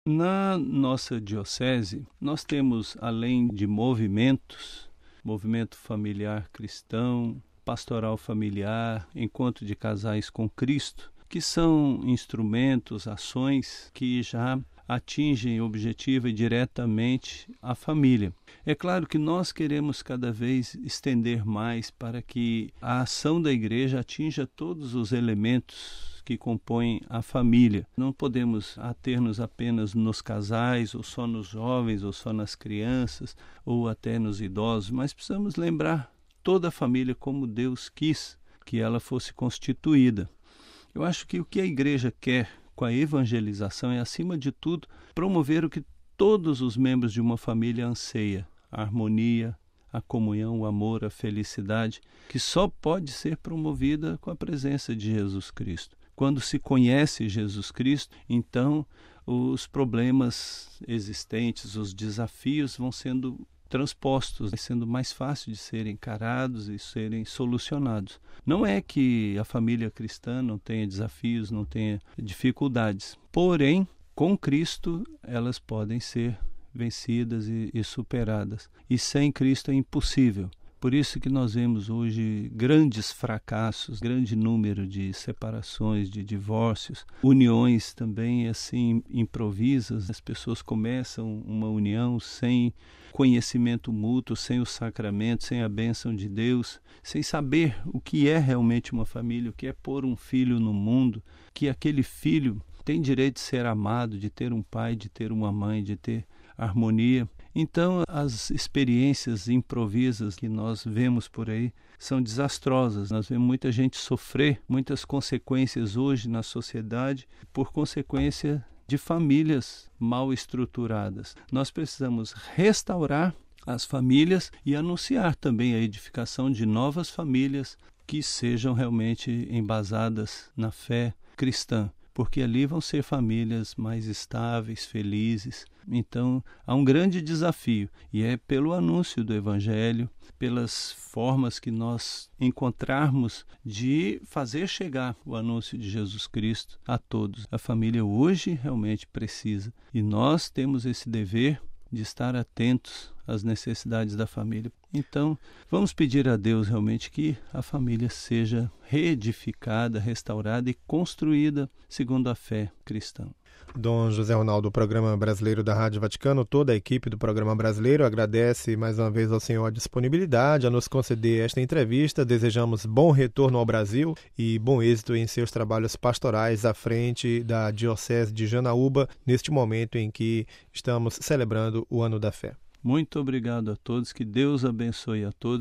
Na nossa diocese, nós temos, além de movimentos, movimento familiar cristão, pastoral familiar, encontro de casais com Cristo, que são instrumentos, ações que já atingem objetiva e diretamente a família. É claro que nós queremos cada vez estender mais para que a ação da igreja atinja todos os elementos que compõem a família. Não podemos ater-nos apenas nos casais, ou só nos jovens, ou só nas crianças, ou até nos idosos, mas precisamos lembrar toda a família como Deus quis que ela fosse constituída. Eu acho que o que a igreja quer com a evangelização é, acima de tudo, promover o que todos os membros de uma família anseiam: a harmonia, a comunhão, o amor, a felicidade, que só pode ser promovida com a presença de Jesus Cristo. Quando se conhece Jesus Cristo, então os problemas existentes, os desafios vão sendo transpostos, vai sendo mais fácil de serem encarados e serem solucionados. Não é que a família cristã não tenha desafios, não tenha dificuldades, porém, com Cristo, elas podem ser vencidas e superadas. E sem Cristo é impossível. Por isso que nós vemos hoje grandes fracassos, grande número de separações, de divórcios, uniões também assim improvisas. As pessoas começam uma união sem conhecimento mútuo, sem o sacramento, sem a bênção de Deus, sem saber o que é realmente uma família, o que é pôr um filho no mundo, que aquele filho tem direito de ser amado, de ter um pai, de ter uma mãe, de ter harmonia. Então, as experiências improvisas que nós vemos por aí são desastrosas. Nós vemos muita gente sofrer, muitas consequências hoje na sociedade por consequência de famílias mal estruturadas. Nós precisamos restaurar as famílias e anunciar também a edificação de novas famílias que sejam realmente embasadas na fé cristã, porque ali vão ser famílias mais estáveis, felizes. Então, há um grande desafio, e é pelo anúncio do Evangelho, pelas formas que nós encontrarmos de fazer chegar o anúncio de Jesus Cristo a todos. A família hoje realmente precisa, e nós temos esse dever de estar atentos às necessidades da família. Então, vamos pedir a Deus realmente que a família seja reedificada, restaurada e construída segundo a fé cristã. Dom José Ronaldo, do Programa Brasileiro da Rádio Vaticano, toda a equipe do Programa Brasileiro agradece mais uma vez ao senhor a disponibilidade a nos conceder esta entrevista. Desejamos bom retorno ao Brasil e bom êxito em seus trabalhos pastorais à frente da Diocese de Janaúba, neste momento em que estamos celebrando o Ano da Fé. Muito obrigado a todos, que Deus abençoe a todos.